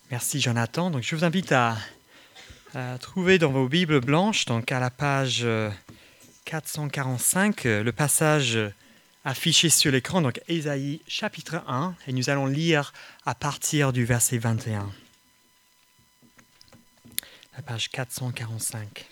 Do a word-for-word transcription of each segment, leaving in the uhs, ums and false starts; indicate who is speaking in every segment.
Speaker 1: Merci Jonathan. Donc, je vous invite à, à trouver dans vos Bibles blanches, donc à la page quatre cent quarante-cinq, le passage affiché sur l'écran, donc Ésaïe chapitre un, et nous allons lire à partir du verset vingt et un. La page quatre cent quarante-cinq.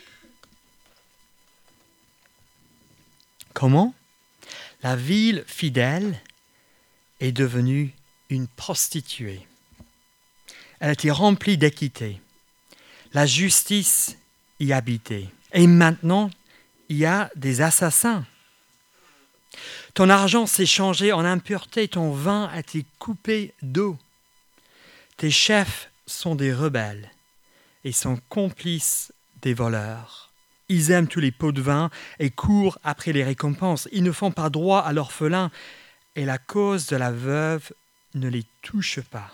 Speaker 1: Comment la ville fidèle est devenue une prostituée. Elle était remplie d'équité. La justice y habitait. Et maintenant, il y a des assassins. Ton argent s'est changé en impureté, ton vin a été coupé d'eau. Tes chefs sont des rebelles et sont complices des voleurs. Ils aiment tous les pots de vin et courent après les récompenses. Ils ne font pas droit à l'orphelin et la cause de la veuve ne les touche pas.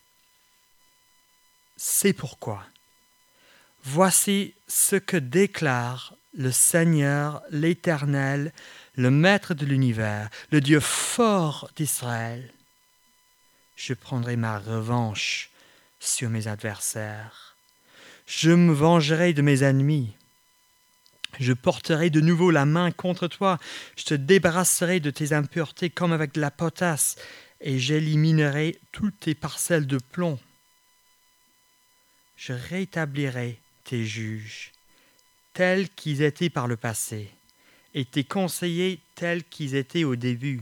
Speaker 1: C'est pourquoi, voici ce que déclare le Seigneur, l'Éternel, le Maître de l'univers, le Dieu fort d'Israël. Je prendrai ma revanche sur mes adversaires. Je me vengerai de mes ennemis. Je porterai de nouveau la main contre toi. Je te débarrasserai de tes impuretés comme avec de la potasse, et j'éliminerai toutes tes parcelles de plomb. Je rétablirai tes juges tels qu'ils étaient par le passé, et tes conseillers tels qu'ils étaient au début.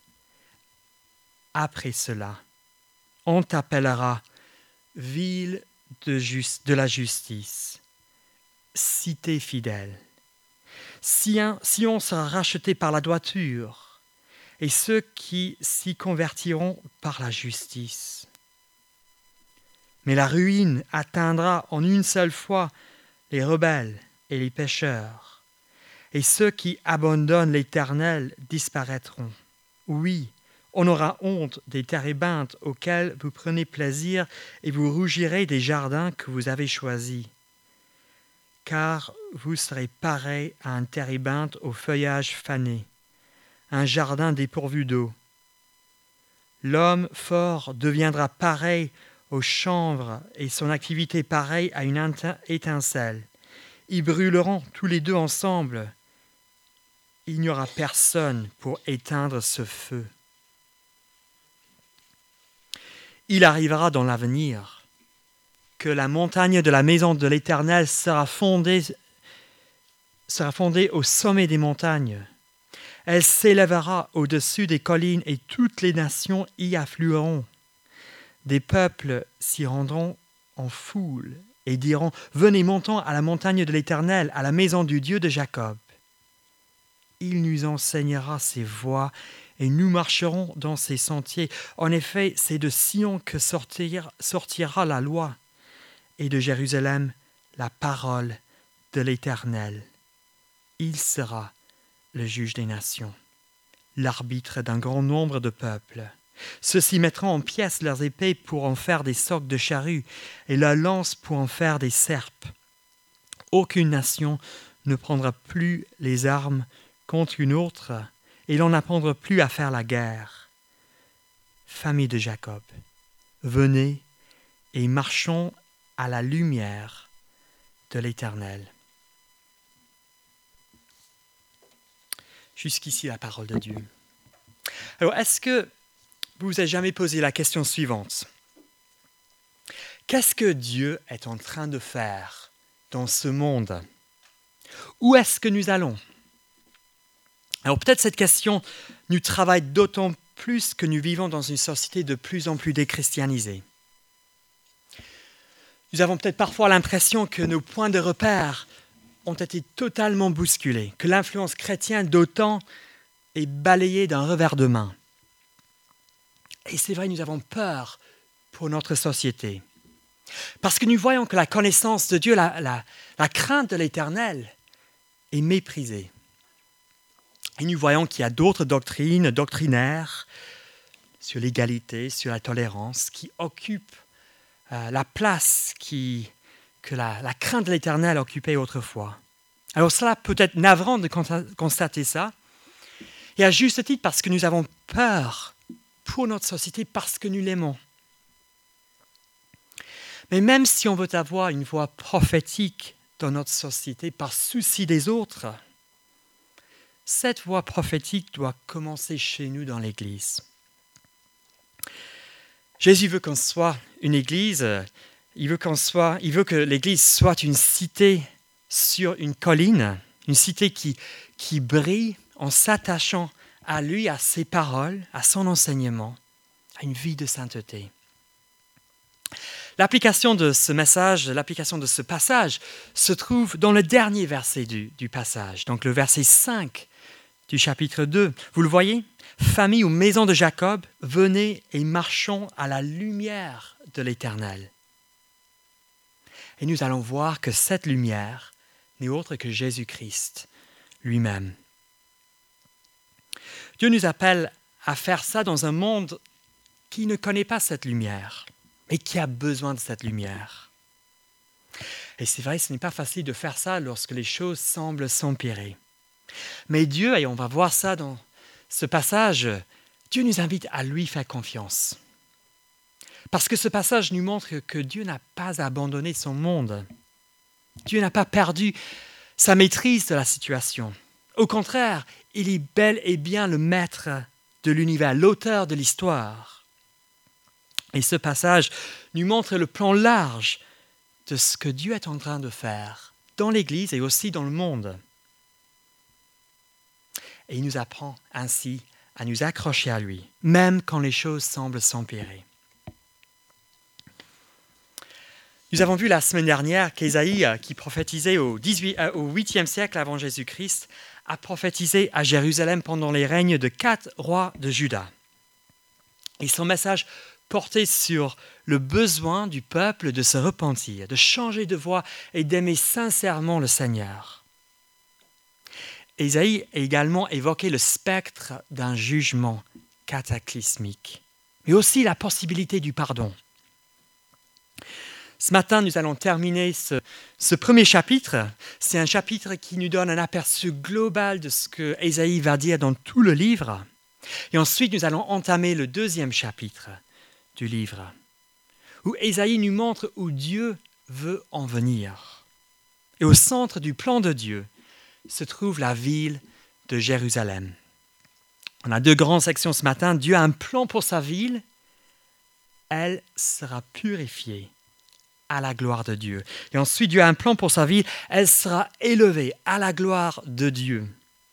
Speaker 1: Après cela, on t'appellera ville de, just, de la justice, cité fidèle. Sion, Sion sera racheté par la droiture, et ceux qui s'y convertiront par la justice. Mais la ruine atteindra en une seule fois les rebelles et les pécheurs, et ceux qui abandonnent l'Éternel disparaîtront. Oui, on aura honte des térébinthes auxquels vous prenez plaisir, et vous rougirez des jardins que vous avez choisis. Car vous serez pareil à un térébinthe au feuillage fané, un jardin dépourvu d'eau. L'homme fort deviendra pareil au chanvre et son activité pareille à une étincelle. Ils brûleront tous les deux ensemble. Il n'y aura personne pour éteindre ce feu. Il arrivera dans l'avenir que la montagne de la maison de l'Éternel sera fondée, sera fondée au sommet des montagnes. Elle s'élèvera au-dessus des collines et toutes les nations y afflueront. Des peuples s'y rendront en foule et diront « Venez, montons à la montagne de l'Éternel, à la maison du Dieu de Jacob. » Il nous enseignera ses voies et nous marcherons dans ses sentiers. En effet, c'est de Sion que sortira, sortira la loi et de Jérusalem la parole de l'Éternel. Il sera le juge des nations, l'arbitre d'un grand nombre de peuples. Ceux-ci mettront en pièces leurs épées pour en faire des socs de charrues et leurs lances pour en faire des serpes. Aucune nation ne prendra plus les armes contre une autre et l'on n'apprendra plus à faire la guerre. Famille de Jacob, venez et marchons à la lumière de l'Éternel. Jusqu'ici la parole de Dieu. Alors, est-ce que vous vous êtes jamais posé la question suivante? Qu'est-ce que Dieu est en train de faire dans ce monde? Où est-ce que nous allons? Alors peut-être cette question nous travaille d'autant plus que nous vivons dans une société de plus en plus déchristianisée. Nous avons peut-être parfois l'impression que nos points de repère ont été totalement bousculés, que l'influence chrétienne d'OTAN est balayée d'un revers de main. Et c'est vrai, nous avons peur pour notre société. Parce que nous voyons que la connaissance de Dieu, la, la, la crainte de l'Éternel est méprisée. Et nous voyons qu'il y a d'autres doctrines, doctrinaires, sur l'égalité, sur la tolérance, qui occupent euh, la place qui, que la, la crainte de l'Éternel occupait autrefois. Alors cela peut être navrant de constater ça, et à juste titre parce que nous avons peur pour notre société, parce que nous l'aimons. Mais même si on veut avoir une voix prophétique dans notre société par souci des autres, cette voix prophétique doit commencer chez nous dans l'Église. Jésus veut qu'on soit une Église, il veut qu'on soit, il veut que l'Église soit une cité sur une colline, une cité qui, qui brille en s'attachant à lui, à ses paroles, à son enseignement, à une vie de sainteté. L'application de ce message, l'application de ce passage se trouve dans le dernier verset du, du passage, donc le verset cinq du chapitre deux. Vous le voyez ? Famille ou maison de Jacob, venez et marchons à la lumière de l'Éternel. Et nous allons voir que cette lumière n'est autre que Jésus-Christ lui-même. Dieu nous appelle à faire ça dans un monde qui ne connaît pas cette lumière, mais qui a besoin de cette lumière. Et c'est vrai, ce n'est pas facile de faire ça lorsque les choses semblent s'empirer. Mais Dieu, et on va voir ça dans ce passage, Dieu nous invite à lui faire confiance. Parce que ce passage nous montre que Dieu n'a pas abandonné son monde. Dieu n'a pas perdu sa maîtrise de la situation. Au contraire, il est bel et bien le maître de l'univers, l'auteur de l'histoire. Et ce passage nous montre le plan large de ce que Dieu est en train de faire dans l'Église et aussi dans le monde. Et il nous apprend ainsi à nous accrocher à lui, même quand les choses semblent s'empirer. Nous avons vu la semaine dernière qu'Ésaïe, qui prophétisait au, dix-huit, euh, au huitième siècle avant Jésus-Christ, a prophétisé à Jérusalem pendant les règnes de quatre rois de Juda. Et son message portait sur le besoin du peuple de se repentir, de changer de voie et d'aimer sincèrement le Seigneur. Ésaïe a également évoqué le spectre d'un jugement cataclysmique, mais aussi la possibilité du pardon. Ce matin, nous allons terminer ce, ce premier chapitre. C'est un chapitre qui nous donne un aperçu global de ce que Ésaïe va dire dans tout le livre. Et ensuite, nous allons entamer le deuxième chapitre du livre, où Ésaïe nous montre où Dieu veut en venir. Et au centre du plan de Dieu se trouve la ville de Jérusalem. On a deux grandes sections ce matin. Dieu a un plan pour sa ville. Elle sera purifiée à la gloire de Dieu. Et ensuite, Dieu a un plan pour sa ville. Elle sera élevée à la gloire de Dieu.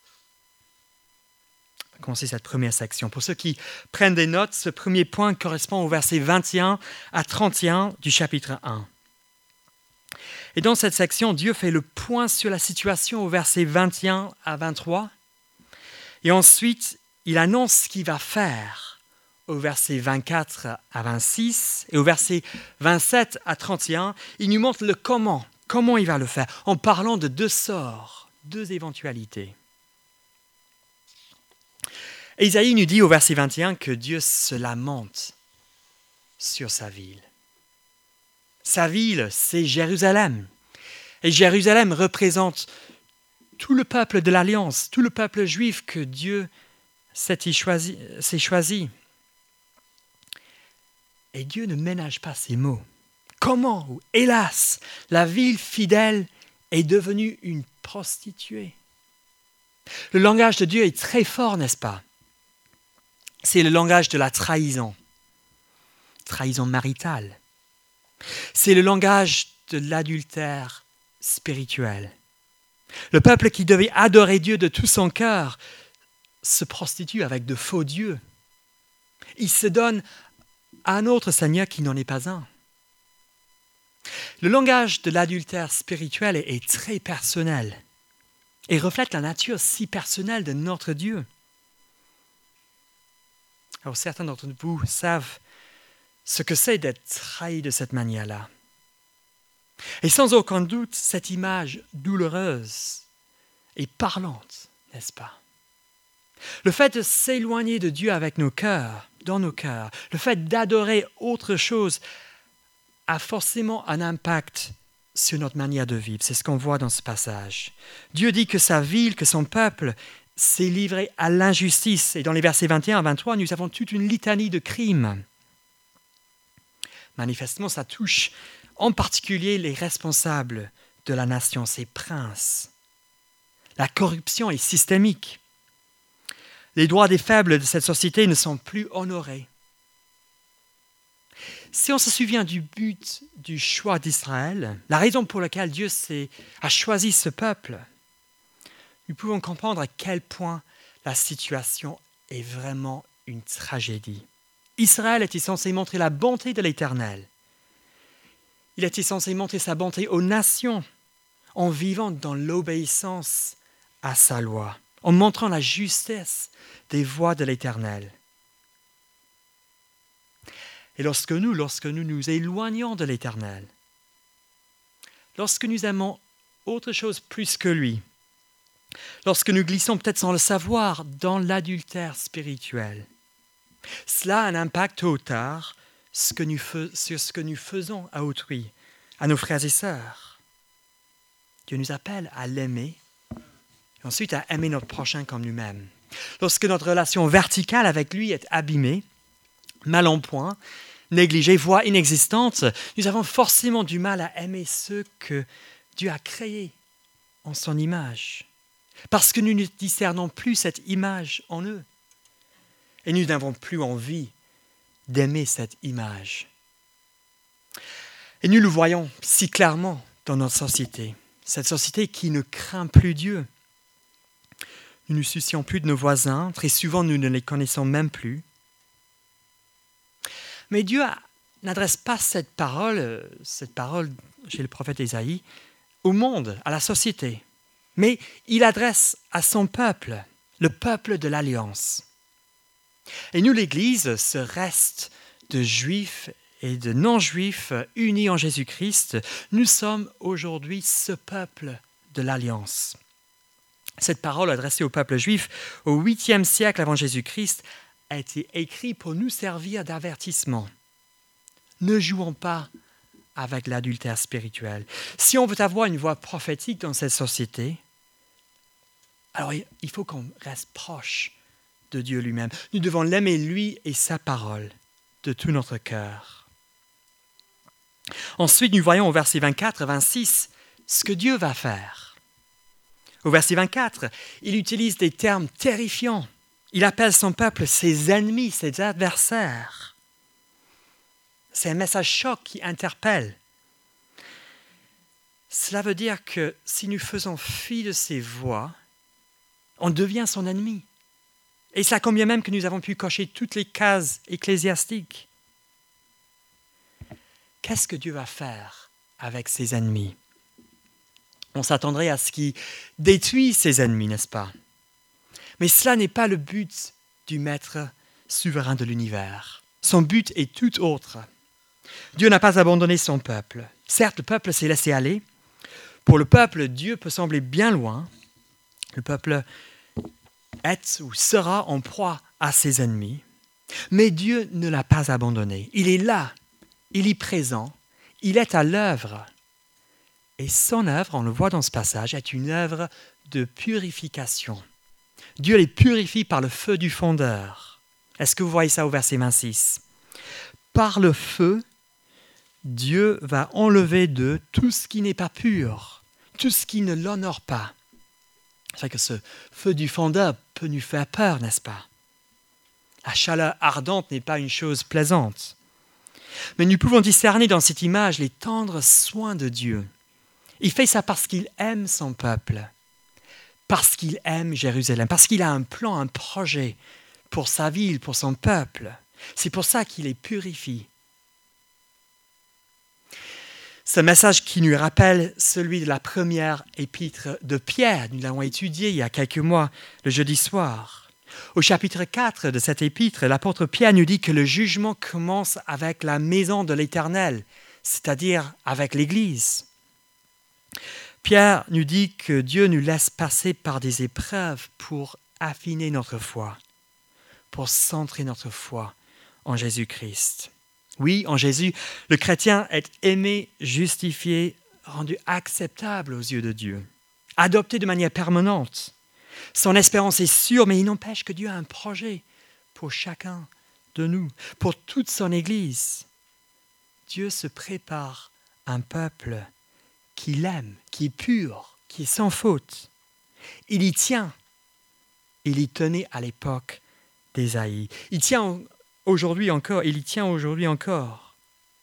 Speaker 1: On va commencer cette première section. Pour ceux qui prennent des notes, ce premier point correspond au verset vingt et un à trente et un du chapitre un. Et dans cette section, Dieu fait le point sur la situation au verset vingt et un à vingt-trois. Et ensuite, il annonce ce qu'il va faire au verset vingt-quatre à vingt-six. Et au verset vingt-sept à trente et un, il nous montre le comment. Comment il va le faire, en parlant de deux sorts, deux éventualités. Ésaïe nous dit au verset vingt et un que Dieu se lamente sur sa ville. Sa ville, c'est Jérusalem. Et Jérusalem représente tout le peuple de l'Alliance, tout le peuple juif que Dieu s'est choisi, s'est choisi. Et Dieu ne ménage pas ses mots. Comment, ou hélas, la ville fidèle est devenue une prostituée. Le langage de Dieu est très fort, n'est-ce pas? C'est le langage de la trahison, trahison maritale. C'est le langage de l'adultère spirituel. Le peuple qui devait adorer Dieu de tout son cœur se prostitue avec de faux dieux. Il se donne à un autre Seigneur qui n'en est pas un. Le langage de l'adultère spirituel est, est très personnel et reflète la nature si personnelle de notre Dieu. Alors certains d'entre vous savent ce que c'est d'être trahi de cette manière-là. Et sans aucun doute, cette image douloureuse et parlante, n'est-ce pas? Le fait de s'éloigner de Dieu avec nos cœurs, dans nos cœurs, le fait d'adorer autre chose a forcément un impact sur notre manière de vivre. C'est ce qu'on voit dans ce passage. Dieu dit que sa ville, que son peuple s'est livré à l'injustice. Et dans les versets vingt et un à vingt-trois, nous avons toute une litanie de crimes. Manifestement, ça touche en particulier les responsables de la nation, ses princes. La corruption est systémique. Les droits des faibles de cette société ne sont plus honorés. Si on se souvient du but du choix d'Israël, la raison pour laquelle Dieu a choisi ce peuple, nous pouvons comprendre à quel point la situation est vraiment une tragédie. Israël était censé montrer la bonté de l'Éternel. Il était censé montrer sa bonté aux nations en vivant dans l'obéissance à sa loi, en montrant la justesse des voies de l'Éternel. Et lorsque nous, lorsque nous nous éloignons de l'Éternel, lorsque nous aimons autre chose plus que lui, lorsque nous glissons peut-être sans le savoir dans l'adultère spirituel, cela a un impact tôt ou tard ce que nous fais, sur ce que nous faisons à autrui, à nos frères et sœurs. Dieu nous appelle à l'aimer et ensuite à aimer notre prochain comme nous-mêmes. Lorsque notre relation verticale avec lui est abîmée, mal en point, négligée, voire inexistante, nous avons forcément du mal à aimer ceux que Dieu a créés en son image, parce que nous ne discernons plus cette image en eux. Et nous n'avons plus envie d'aimer cette image. Et nous le voyons si clairement dans notre société, cette société qui ne craint plus Dieu. Nous ne nous soucions plus de nos voisins, très souvent nous ne les connaissons même plus. Mais Dieu n'adresse pas cette parole, cette parole chez le prophète Ésaïe, au monde, à la société, mais il adresse à son peuple, le peuple de l'Alliance. Et nous, l'Église, ce reste de Juifs et de non-Juifs unis en Jésus-Christ, nous sommes aujourd'hui ce peuple de l'Alliance. Cette parole adressée au peuple juif au huitième siècle avant Jésus-Christ a été écrite pour nous servir d'avertissement. Ne jouons pas avec l'adultère spirituel. Si on veut avoir une voix prophétique dans cette société, alors il faut qu'on reste proche de Dieu lui-même. Nous devons l'aimer lui et sa parole de tout notre cœur. Ensuite, nous voyons au verset vingt-quatre et vingt-six ce que Dieu va faire. Au verset vingt-quatre, il utilise des termes terrifiants. Il appelle son peuple ses ennemis, ses adversaires. C'est un message choc qui interpelle. Cela veut dire que si nous faisons fi de ses voies, on devient son ennemi. Et cela combien même que nous avons pu cocher toutes les cases ecclésiastiques. Qu'est-ce que Dieu va faire avec ses ennemis? On s'attendrait à ce qu'il détruise ses ennemis, n'est-ce pas? Mais cela n'est pas le but du Maître souverain de l'univers. Son but est tout autre. Dieu n'a pas abandonné son peuple. Certes, le peuple s'est laissé aller. Pour le peuple, Dieu peut sembler bien loin. Le peuple est ou sera en proie à ses ennemis. Mais Dieu ne l'a pas abandonné. Il est là, il est présent, il est à l'œuvre. Et son œuvre, on le voit dans ce passage, est une œuvre de purification. Dieu les purifie par le feu du fondeur. Est-ce que vous voyez ça au verset vingt-six? Par le feu, Dieu va enlever d'eux tout ce qui n'est pas pur, tout ce qui ne l'honore pas. C'est vrai que ce feu du fondeur peut nous faire peur, n'est-ce pas? La chaleur ardente n'est pas une chose plaisante. Mais nous pouvons discerner dans cette image les tendres soins de Dieu. Il fait ça parce qu'il aime son peuple, parce qu'il aime Jérusalem, parce qu'il a un plan, un projet pour sa ville, pour son peuple. C'est pour ça qu'il les purifie. Ce message qui nous rappelle celui de la première épître de Pierre, nous l'avons étudié il y a quelques mois, le jeudi soir. Au chapitre quatre de cette épître, l'apôtre Pierre nous dit que le jugement commence avec la maison de l'Éternel, c'est-à-dire avec l'Église. Pierre nous dit que Dieu nous laisse passer par des épreuves pour affiner notre foi, pour centrer notre foi en Jésus-Christ. Oui, en Jésus, le chrétien est aimé, justifié, rendu acceptable aux yeux de Dieu, adopté de manière permanente. Son espérance est sûre, mais il n'empêche que Dieu a un projet pour chacun de nous, pour toute son Église. Dieu se prépare un peuple qu'il aime, qui est pur, qui est sans faute. Il y tient. Il y tenait à l'époque d'Ésaïe. Il tient aujourd'hui encore, il y tient aujourd'hui encore.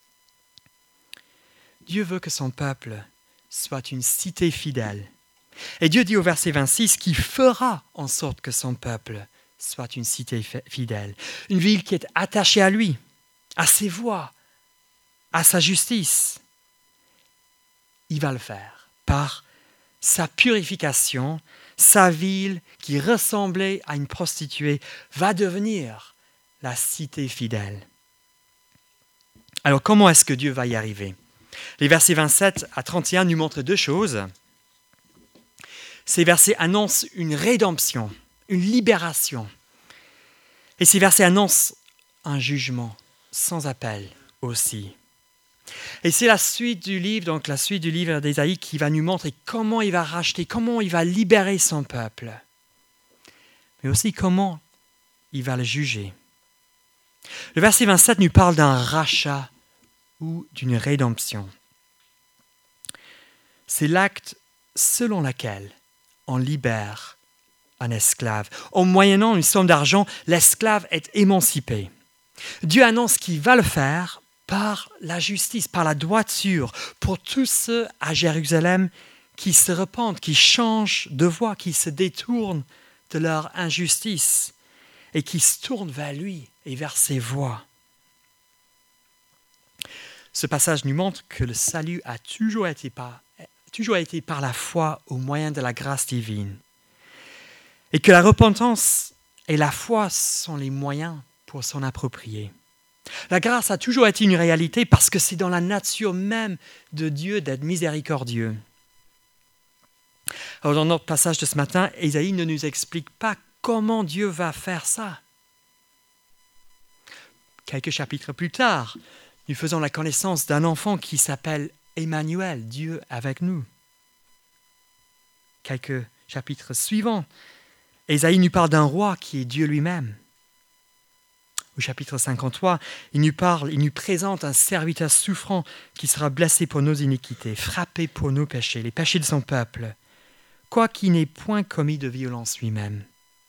Speaker 1: Dieu veut que son peuple soit une cité fidèle. Et Dieu dit au verset vingt-six qu'il fera en sorte que son peuple soit une cité fidèle. Une ville qui est attachée à lui, à ses voies, à sa justice. Il va le faire par sa purification. Sa ville, qui ressemblait à une prostituée, va devenir la cité fidèle. Alors, comment est-ce que Dieu va y arriver? Les versets vingt-sept à trente et un nous montrent deux choses. Ces versets annoncent une rédemption, une libération. Et ces versets annoncent un jugement sans appel aussi. Et c'est la suite du livre, donc la suite du livre d'Ésaïe qui va nous montrer comment il va racheter, comment il va libérer son peuple, mais aussi comment il va le juger. Le verset vingt-sept nous parle d'un rachat ou d'une rédemption. C'est l'acte selon lequel on libère un esclave. En moyennant une somme d'argent, l'esclave est émancipé. Dieu annonce qu'il va le faire par la justice, par la droiture, pour tous ceux à Jérusalem qui se repentent, qui changent de voie, qui se détournent de leur injustice et qui se tournent vers lui et vers ses voies. Ce passage nous montre que le salut a toujours été par, toujours été par la foi au moyen de la grâce divine et que la repentance et la foi sont les moyens pour s'en approprier. La grâce a toujours été une réalité parce que c'est dans la nature même de Dieu d'être miséricordieux. Alors dans notre passage de ce matin, Ésaïe ne nous explique pas comment Dieu va faire ça. Quelques chapitres plus tard, nous faisons la connaissance d'un enfant qui s'appelle Emmanuel, Dieu avec nous. Quelques chapitres suivants, Ésaïe nous parle d'un roi qui est Dieu lui-même. Au chapitre cinquante-trois, il nous parle, il nous présente un serviteur souffrant qui sera blessé pour nos iniquités, frappé pour nos péchés, les péchés de son peuple, quoiqu'il n'ait point commis de violence lui-même.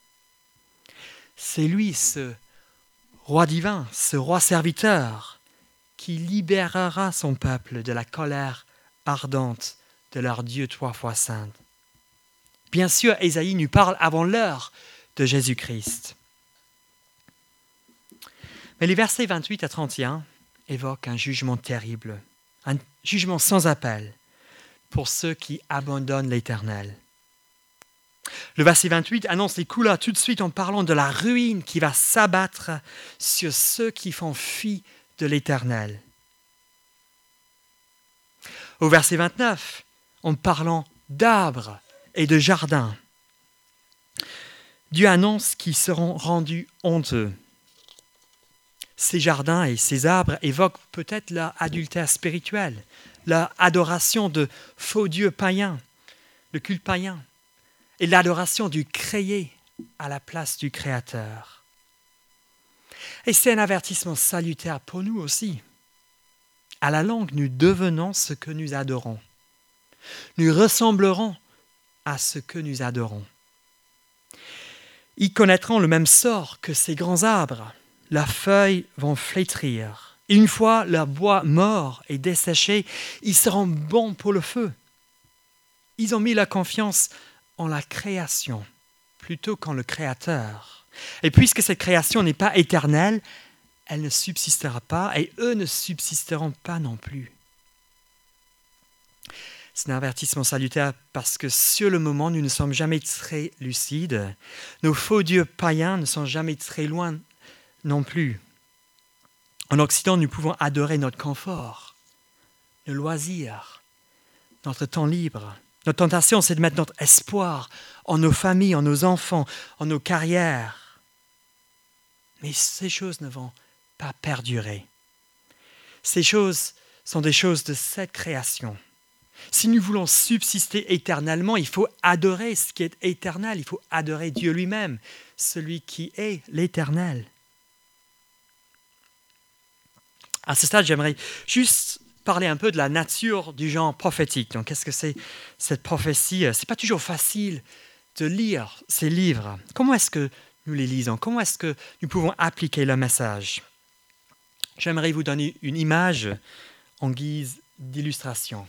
Speaker 1: C'est lui, ce roi divin, ce roi serviteur, qui libérera son peuple de la colère ardente de leur Dieu trois fois saint. Bien sûr, Ésaïe nous parle avant l'heure de Jésus-Christ. Mais les versets vingt-huit à trente et un évoquent un jugement terrible, un jugement sans appel pour ceux qui abandonnent l'Éternel. Le verset vingt-huit annonce les coups là tout de suite en parlant de la ruine qui va s'abattre sur ceux qui font fi de l'Éternel. Au verset vingt-neuf, en parlant d'arbres et de jardins, Dieu annonce qu'ils seront rendus honteux. Ces jardins et ces arbres évoquent peut-être leur adultère spirituel, leur adoration de faux dieux païens, le culte païen, et l'adoration du créé à la place du Créateur. Et c'est un avertissement salutaire pour nous aussi. À la longue, nous devenons ce que nous adorons. Nous ressemblerons à ce que nous adorons. Ils connaîtront le même sort que ces grands arbres. Leurs feuilles vont flétrir. Et une fois leur bois mort et desséché, ils seront bons pour le feu. Ils ont mis leur confiance en la création plutôt qu'en le Créateur. Et puisque cette création n'est pas éternelle, elle ne subsistera pas et eux ne subsisteront pas non plus. C'est un avertissement salutaire parce que sur le moment, nous ne sommes jamais très lucides. Nos faux dieux païens ne sont jamais très loin non plus. En Occident, nous pouvons adorer notre confort, nos loisirs, notre temps libre. Notre tentation, c'est de mettre notre espoir en nos familles, en nos enfants, en nos carrières. Mais ces choses ne vont pas perdurer. Ces choses sont des choses de cette création. Si nous voulons subsister éternellement, il faut adorer ce qui est éternel. Il faut adorer Dieu lui-même, celui qui est l'Éternel. À ce stade, j'aimerais juste parler un peu de la nature du genre prophétique. Donc, qu'est-ce que c'est cette prophétie? Ce n'est pas toujours facile de lire ces livres. Comment est-ce que nous les lisons? Comment est-ce que nous pouvons appliquer le message? J'aimerais vous donner une image en guise d'illustration.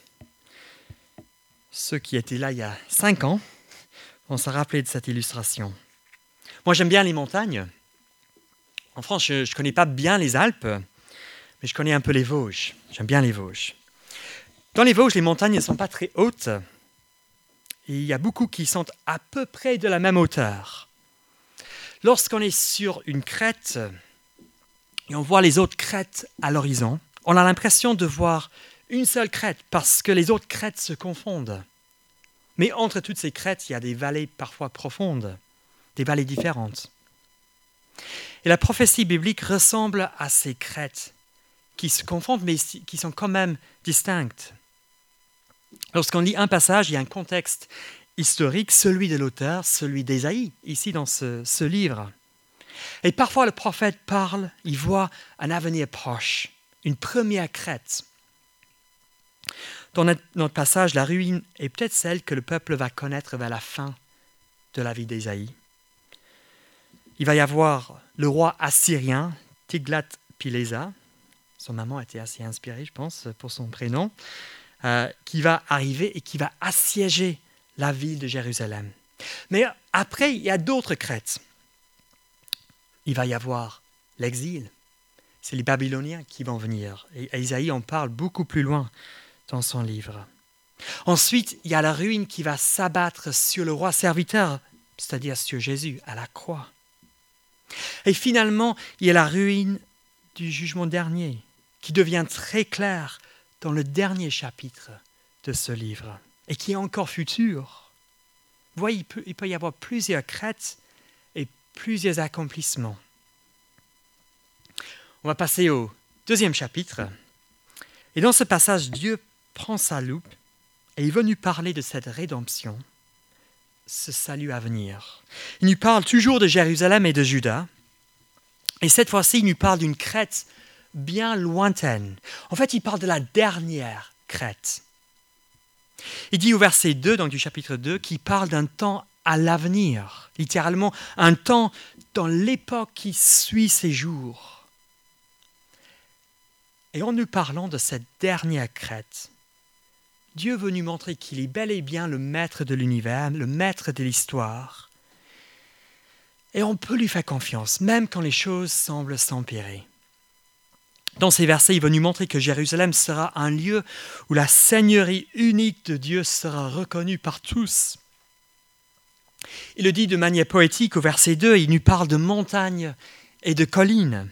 Speaker 1: Ceux qui étaient là il y a cinq ans vont se rappeler de cette illustration. Moi, j'aime bien les montagnes. En France, je ne connais pas bien les Alpes, mais je connais un peu les Vosges. J'aime bien les Vosges. Dans les Vosges, les montagnes ne sont pas très hautes. Et il y a beaucoup qui sont à peu près de la même hauteur. Lorsqu'on est sur une crête et on voit les autres crêtes à l'horizon, on a l'impression de voir une seule crête parce que les autres crêtes se confondent. Mais entre toutes ces crêtes, il y a des vallées parfois profondes, des vallées différentes. Et la prophétie biblique ressemble à ces crêtes qui se confondent mais qui sont quand même distinctes. Lorsqu'on lit un passage, il y a un contexte historique, celui de l'auteur, celui d'Ésaïe, ici dans ce, ce livre. Et parfois le prophète parle, il voit un avenir proche, une première crête. Dans notre, notre passage, la ruine est peut-être celle que le peuple va connaître vers la fin de la vie d'Ésaïe. Il va y avoir le roi assyrien, Tiglath-Pileser, son maman était assez inspirée, je pense, pour son prénom, euh, qui va arriver et qui va assiéger la ville de Jérusalem. Mais après, il y a d'autres crêtes. Il va y avoir l'exil. C'est les Babyloniens qui vont venir. Et Ésaïe en parle beaucoup plus loin dans son livre. Ensuite, il y a la ruine qui va s'abattre sur le roi serviteur, c'est-à-dire sur Jésus, à la croix. Et finalement, il y a la ruine du jugement dernier, qui devient très clair dans le dernier chapitre de ce livre, et qui est encore futur. Vous voyez, il peut, il peut y avoir plusieurs crêtes et plusieurs accomplissements. On va passer au deuxième chapitre. Et dans ce passage, Dieu prend sa loupe et il veut nous parler de cette rédemption, ce salut à venir. Il nous parle toujours de Jérusalem et de Juda. Et cette fois-ci, il nous parle d'une crête bien lointaine. En fait, il parle de la dernière crête. Il dit au verset deux, donc du chapitre deux, qu'il parle d'un temps à l'avenir, littéralement un temps dans l'époque qui suit ces jours. Et en nous parlant de cette dernière crête, Dieu veut nous montrer qu'il est bel et bien le maître de l'univers, le maître de l'histoire. Et on peut lui faire confiance, même quand les choses semblent s'empirer. Dans ces versets, il veut nous montrer que Jérusalem sera un lieu où la seigneurie unique de Dieu sera reconnue par tous. Il le dit de manière poétique au verset deux, il nous parle de montagnes et de collines.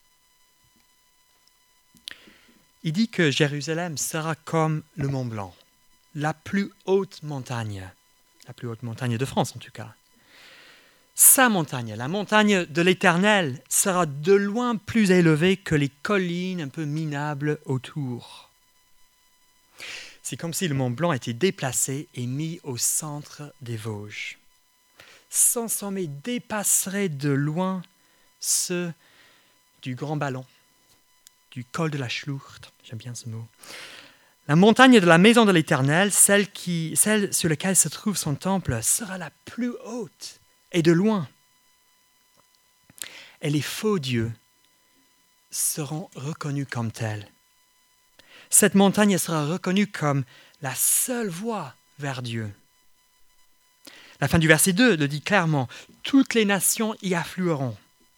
Speaker 1: Il dit que Jérusalem sera comme le Mont Blanc, la plus haute montagne, la plus haute montagne de France en tout cas. Sa montagne, la montagne de l'Éternel, sera de loin plus élevée que les collines un peu minables autour. C'est comme si le Mont Blanc était déplacé et mis au centre des Vosges. Son sommet dépasserait de loin ceux du Grand Ballon, du col de la Schlucht, j'aime bien ce mot. La montagne de la maison de l'Éternel, celle, qui, celle sur laquelle se trouve son temple, sera la plus haute et de loin. Et les faux dieux seront reconnus comme tels. Cette montagne sera reconnue comme la seule voie vers Dieu. La fin du verset deux le dit clairement, toutes les nations y afflueront.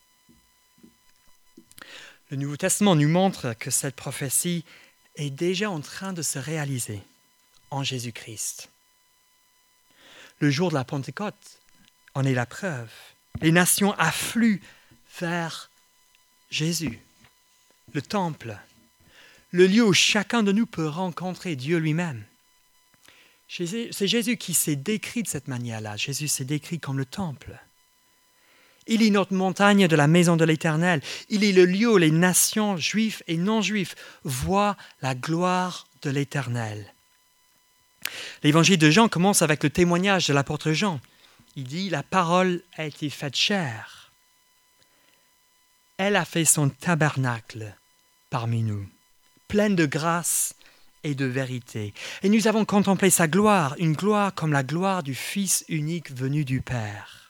Speaker 1: Le Nouveau Testament nous montre que cette prophétie est déjà en train de se réaliser en Jésus-Christ. Le jour de la Pentecôte en est la preuve. Les nations affluent vers Jésus, le temple, le lieu où chacun de nous peut rencontrer Dieu lui-même. C'est Jésus qui s'est décrit de cette manière-là. Jésus s'est décrit comme le temple. Il est notre montagne de la maison de l'Éternel. Il est le lieu où les nations juives et non-juives voient la gloire de l'Éternel. L'évangile de Jean commence avec le témoignage de l'apôtre Jean. Il dit « La parole a été faite chair. Elle a fait son tabernacle parmi nous, pleine de grâce et de vérité. Et nous avons contemplé sa gloire, une gloire comme la gloire du Fils unique venu du Père.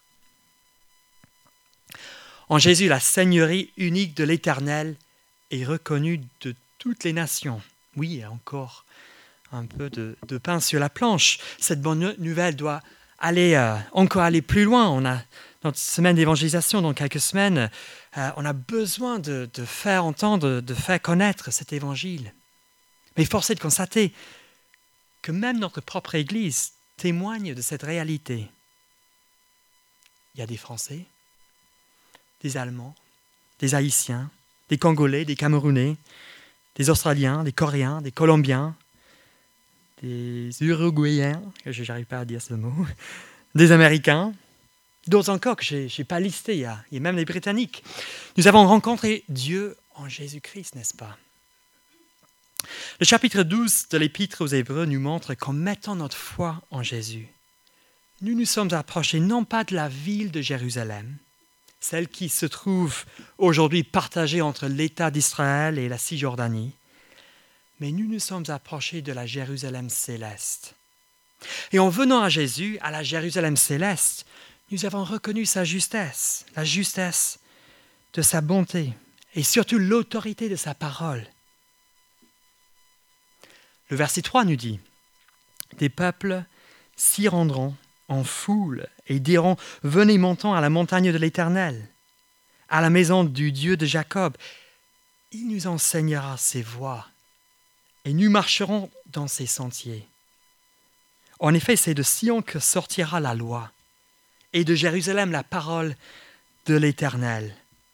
Speaker 1: En Jésus, la seigneurie unique de l'Éternel est reconnue de toutes les nations. Oui, il y a encore un peu de, de pain sur la planche. Cette bonne nouvelle doit aller euh, encore aller plus loin. On a notre semaine d'évangélisation, dans quelques semaines, euh, on a besoin de, de faire entendre, de faire connaître cet évangile. Mais force est de constater que même notre propre Église témoigne de cette réalité. Il y a des Français, des Allemands, des Haïtiens, des Congolais, des Camerounais, des Australiens, des Coréens, des Colombiens, des Uruguayens, je n'arrive pas à dire ce mot, des Américains, d'autres encore que je n'ai pas listés, il y, a, il y a même les Britanniques. Nous avons rencontré Dieu en Jésus-Christ, n'est-ce pas? Le chapitre douze de l'Épître aux Hébreux nous montre qu'en mettant notre foi en Jésus, nous nous sommes approchés non pas de la ville de Jérusalem, celle qui se trouve aujourd'hui partagée entre l'État d'Israël et la Cisjordanie, mais nous nous sommes approchés de la Jérusalem céleste. Et en venant à Jésus, à la Jérusalem céleste, nous avons reconnu sa justesse, la justesse de sa bonté et surtout l'autorité de sa parole. Le verset trois nous dit « Des peuples s'y rendront en foule et diront « Venez montons à la montagne de l'Éternel, à la maison du Dieu de Jacob. Il nous enseignera ses voies et nous marcherons dans ses sentiers. » En effet, c'est de Sion que sortira la loi et de Jérusalem la parole de l'Éternel.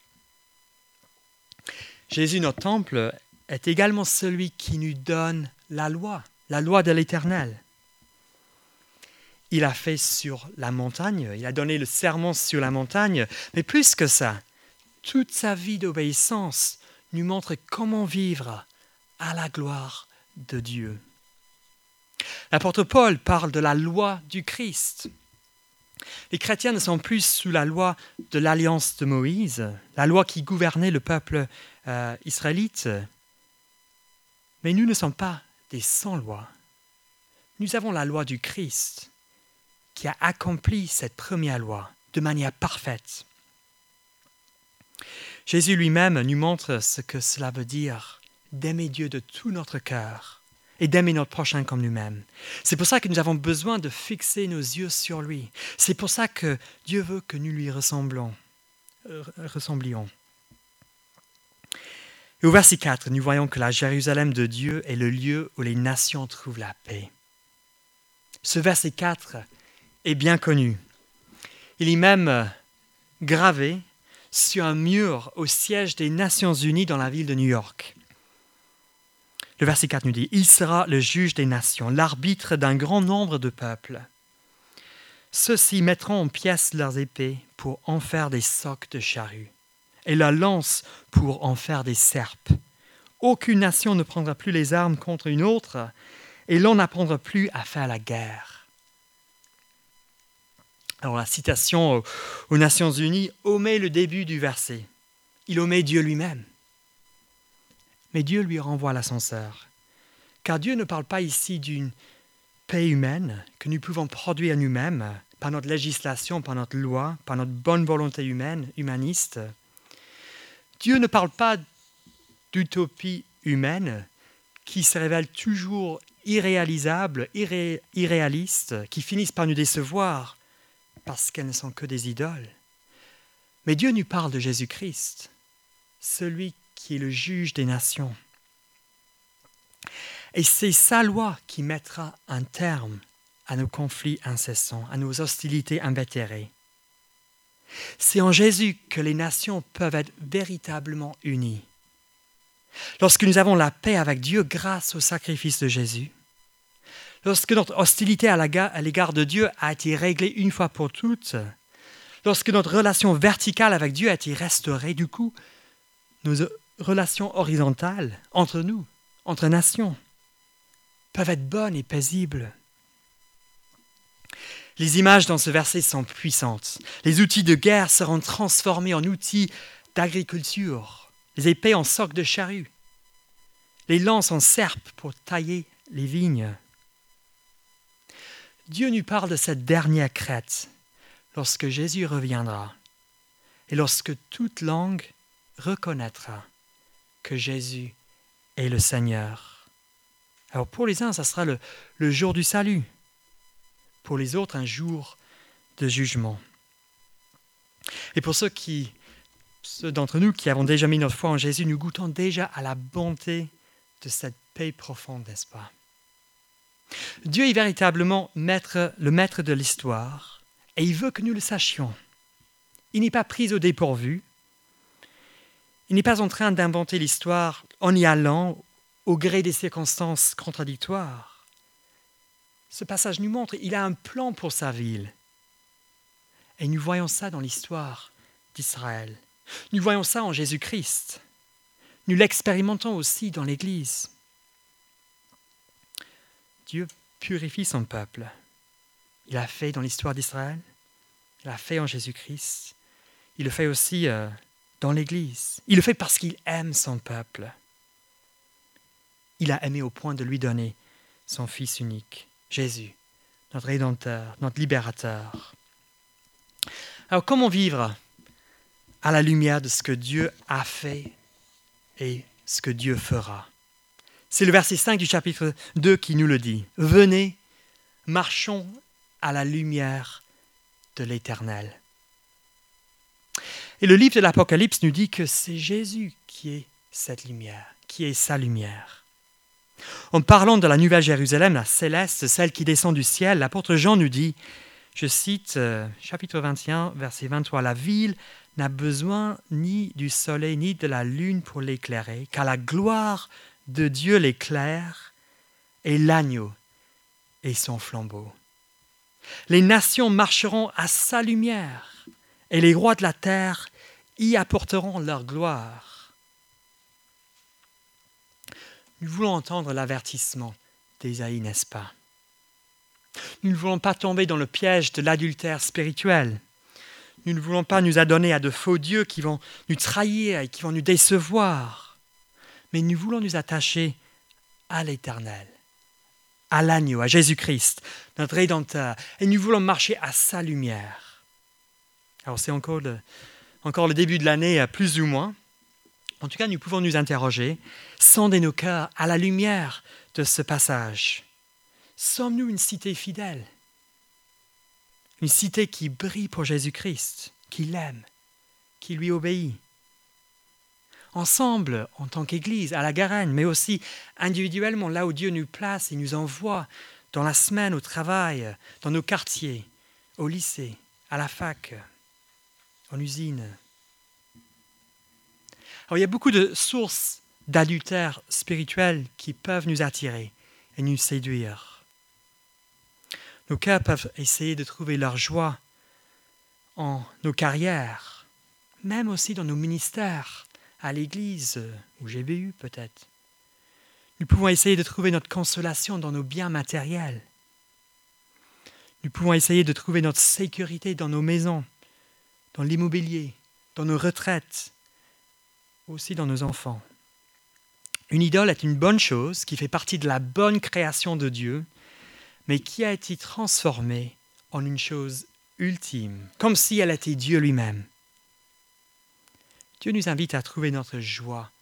Speaker 1: Jésus, notre temple, est également celui qui nous donne la loi, la loi de l'Éternel. Il a fait sur la montagne, il a donné le serment sur la montagne, mais plus que ça, toute sa vie d'obéissance nous montre comment vivre à la gloire de Dieu. L'apôtre Paul parle de la loi du Christ. Les chrétiens ne sont plus sous la loi de l'alliance de Moïse, la loi qui gouvernait le peuple euh, israélite. Mais nous ne sommes pas des sans-loi. Nous avons la loi du Christ qui a accompli cette première loi de manière parfaite. Jésus lui-même nous montre ce que cela veut dire d'aimer Dieu de tout notre cœur et d'aimer notre prochain comme nous-mêmes. C'est pour ça que nous avons besoin de fixer nos yeux sur lui. C'est pour ça que Dieu veut que nous lui ressemblons, euh, ressemblions. Et au verset quatre, nous voyons que la Jérusalem de Dieu est le lieu où les nations trouvent la paix. Ce verset quatre est bien connu. Il est même gravé sur un mur au siège des Nations Unies dans la ville de New York. Le verset quatre nous dit « Il sera le juge des nations, l'arbitre d'un grand nombre de peuples. Ceux-ci mettront en pièces leurs épées pour en faire des socs de charrues, et la lance pour en faire des serpes. Aucune nation ne prendra plus les armes contre une autre, et l'on n'apprendra plus à faire la guerre. » Alors la citation aux Nations Unies omet le début du verset. Il omet Dieu lui-même. Mais Dieu lui renvoie l'ascenseur. Car Dieu ne parle pas ici d'une paix humaine que nous pouvons produire nous-mêmes par notre législation, par notre loi, par notre bonne volonté humaine, humaniste. Dieu ne parle pas d'utopie humaine qui se révèle toujours irréalisable, irré, irréaliste, qui finissent par nous décevoir parce qu'elles ne sont que des idoles. Mais Dieu nous parle de Jésus-Christ, celui qui est le juge des nations. Et c'est sa loi qui mettra un terme à nos conflits incessants, à nos hostilités invétérées. C'est en Jésus que les nations peuvent être véritablement unies. Lorsque nous avons la paix avec Dieu grâce au sacrifice de Jésus, lorsque notre hostilité à l'égard de Dieu a été réglée une fois pour toutes, lorsque notre relation verticale avec Dieu a été restaurée, du coup, nos relations horizontales entre nous, entre nations, peuvent être bonnes et paisibles. Les images dans ce verset sont puissantes. Les outils de guerre seront transformés en outils d'agriculture, les épées en socs de charrue, Les lances en serpent pour tailler les vignes. Dieu nous parle de cette dernière crête lorsque Jésus reviendra et lorsque toute langue reconnaîtra que Jésus est le Seigneur. Alors pour les uns, ça sera le, le jour du salut. Pour les autres, un jour de jugement. Et pour ceux, qui, ceux d'entre nous qui avons déjà mis notre foi en Jésus, nous goûtons déjà à la bonté de cette paix profonde, n'est-ce pas? Dieu est véritablement maître, le maître de l'histoire et il veut que nous le sachions. Il n'est pas pris au dépourvu. Il n'est pas en train d'inventer l'histoire en y allant au gré des circonstances contradictoires. Ce passage nous montre qu'il a un plan pour sa ville. Et nous voyons ça dans l'histoire d'Israël. Nous voyons ça en Jésus-Christ. Nous l'expérimentons aussi dans l'Église. Dieu purifie son peuple. Il l'a fait dans l'histoire d'Israël. Il l'a fait en Jésus-Christ. Il le fait aussi euh, dans l'Église. Il le fait parce qu'il aime son peuple. Il a aimé au point de lui donner son Fils unique, Jésus, notre Rédempteur, notre Libérateur. Alors, comment vivre à la lumière de ce que Dieu a fait et ce que Dieu fera? C'est le verset cinq du chapitre deux qui nous le dit. « Venez, marchons à la lumière de l'Éternel. » Et le livre de l'Apocalypse nous dit que c'est Jésus qui est cette lumière, qui est sa lumière. En parlant de la Nouvelle Jérusalem, la céleste, celle qui descend du ciel, l'apôtre Jean nous dit, je cite euh, chapitre vingt et un, verset vingt-trois, « La ville n'a besoin ni du soleil ni de la lune pour l'éclairer, car la gloire de Dieu l'éclaire et l'agneau et son flambeau. Les nations marcheront à sa lumière et les rois de la terre y apporteront leur gloire. » Nous voulons entendre l'avertissement d'Ésaïe, n'est-ce pas? Nous ne voulons pas tomber dans le piège de l'adultère spirituel. Nous ne voulons pas nous adonner à de faux dieux qui vont nous trahir et qui vont nous décevoir. Mais nous voulons nous attacher à l'Éternel, à l'agneau, à Jésus-Christ, notre Rédempteur. Et nous voulons marcher à sa lumière. Alors c'est encore le, encore le début de l'année, plus ou moins. En tout cas, nous pouvons nous interroger, sonder nos cœurs à la lumière de ce passage. Sommes-nous une cité fidèle? Une cité qui brille pour Jésus-Christ, qui l'aime, qui lui obéit. Ensemble, en tant qu'Église, à la Garenne, mais aussi individuellement, là où Dieu nous place et nous envoie, dans la semaine, au travail, dans nos quartiers, au lycée, à la fac, en usine. Alors, il y a beaucoup de sources d'adultère spirituel qui peuvent nous attirer et nous séduire. Nos cœurs peuvent essayer de trouver leur joie en nos carrières, même aussi dans nos ministères, à l'église, ou G B U peut-être. Nous pouvons essayer de trouver notre consolation dans nos biens matériels. Nous pouvons essayer de trouver notre sécurité dans nos maisons, dans l'immobilier, dans nos retraites, aussi dans nos enfants. Une idole est une bonne chose qui fait partie de la bonne création de Dieu, mais qui a été transformée en une chose ultime, comme si elle était Dieu lui-même. Dieu nous invite à trouver notre joie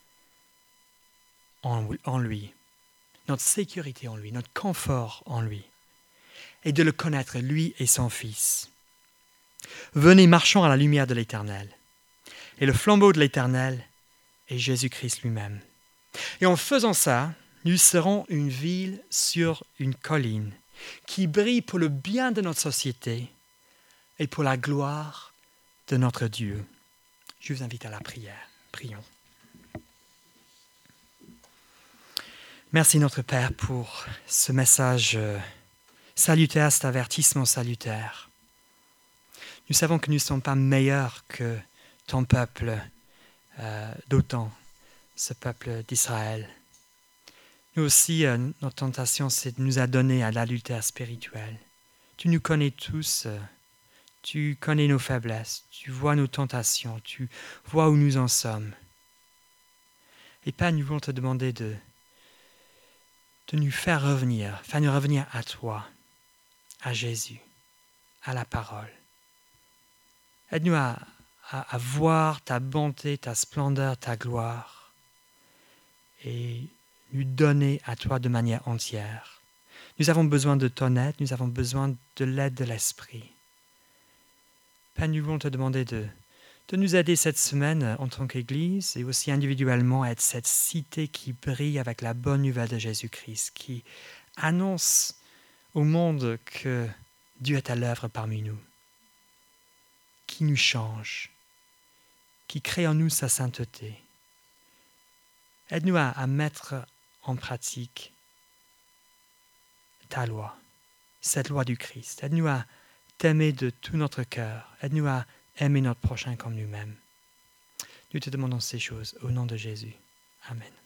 Speaker 1: en, en lui, notre sécurité en lui, notre confort en lui, et de le connaître, lui et son Fils. Venez, marchons à la lumière de l'Éternel. Et le flambeau de l'Éternel est Jésus-Christ lui-même. Et en faisant ça, nous serons une ville sur une colline qui brille pour le bien de notre société et pour la gloire de notre Dieu. Je vous invite à la prière. Prions. Merci notre Père pour ce message salutaire, cet avertissement salutaire. Nous savons que nous ne sommes pas meilleurs que ton peuple, euh, d'autant ce peuple d'Israël. Nous aussi, euh, notre tentation, c'est de nous adonner à l'adultère spirituel. Tu nous connais tous, euh, tu connais nos faiblesses, tu vois nos tentations, tu vois où nous en sommes. Et Père, nous voulons te demander de, de nous faire revenir, faire nous revenir à toi, à Jésus, à la parole. Aide-nous à, à, à voir ta bonté, ta splendeur, ta gloire et nous donner à toi de manière entière. Nous avons besoin de ton aide, nous avons besoin de l'aide de l'Esprit. Père, nous voulons te demander de, de nous aider cette semaine en tant qu'Église et aussi individuellement à être cette cité qui brille avec la bonne nouvelle de Jésus-Christ, qui annonce au monde que Dieu est à l'œuvre parmi nous, qui nous change, qui crée en nous sa sainteté. Aide-nous à, à mettre en pratique ta loi, cette loi du Christ. Aide-nous à t'aimer de tout notre cœur. Aide-nous à aimer notre prochain comme nous-mêmes. Nous te demandons ces choses au nom de Jésus. Amen.